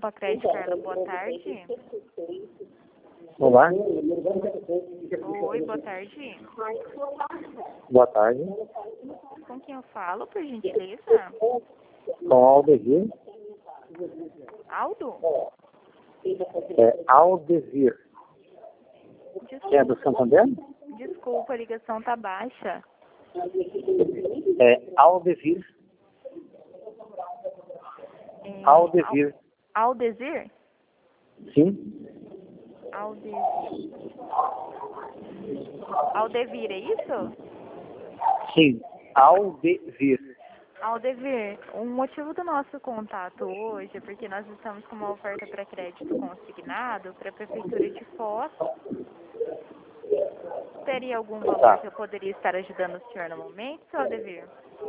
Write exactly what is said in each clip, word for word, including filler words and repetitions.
Copa Crédito, Carla, boa tarde. Olá. Oi, boa tarde. Boa tarde. Com quem eu falo, por gentileza? Com Aldevir. Aldo? É Aldevir. Desculpa, É do Santander? desculpa, a ligação tá baixa. É Aldevir. É, Aldevir. Al- Aldesir? Sim? Aldesir. Aldevir, é isso? Sim. Aldevir. Aldevir, o motivo do nosso contato hoje é porque nós estamos com uma oferta para crédito consignado para a Prefeitura de Foz. Teria algum valor Tá. que eu poderia estar ajudando o senhor no momento, seu Aldevir?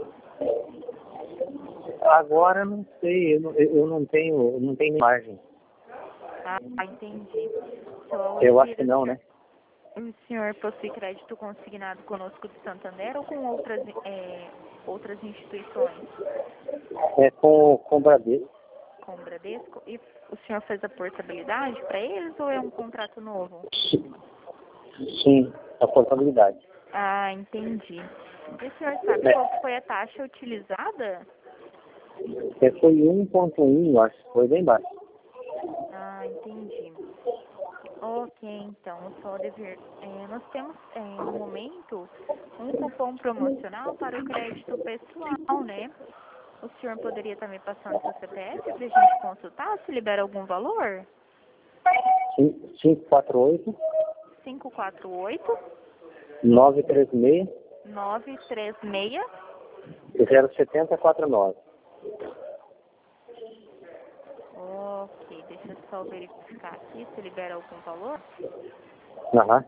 Agora não sei, eu não, eu não tenho, eu não tenho margem. Ah, entendi. Seu Eu Aldevir, acho que não, né? o senhor possui crédito consignado conosco de Santander ou com outras, é, outras instituições? É com, com Bradesco. Com o Bradesco? E o senhor fez a portabilidade para eles ou é um contrato novo? Sim, a portabilidade. Ah, entendi. E o senhor sabe É. qual que foi a taxa utilizada? É, foi um ponto um, eu acho. Foi bem baixo. Ah, entendi. Ok, então, só dever. É, nós temos, é, no momento, um cupom promocional para o crédito pessoal, né? O senhor poderia estar me passando seu C P F para a gente consultar se libera algum valor? cinco quatro oito, cinco quatro oito, nove três seis, nove três seis. zero sete zero quatro nove. Ok, deixa eu só verificar aqui se libera algum valor. Aham.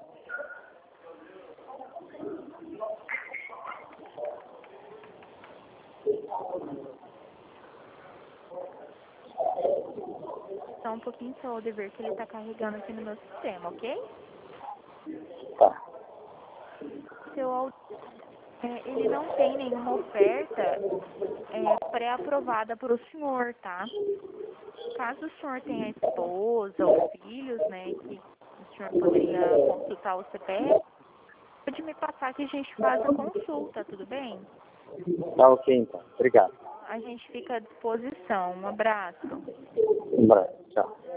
Só um pouquinho só o dever que ele está carregando aqui no meu sistema, ok? Tá. Seu Al- é, ele não tem nenhuma oferta é, pré-aprovada para o senhor, tá? Caso o senhor tenha esposa ou filhos, né, que o senhor poderia consultar o C P F, pode me passar que a gente faz a consulta, tudo bem? Tá ok, então. Obrigado. A gente fica à disposição. Um abraço. Um abraço. Tchau.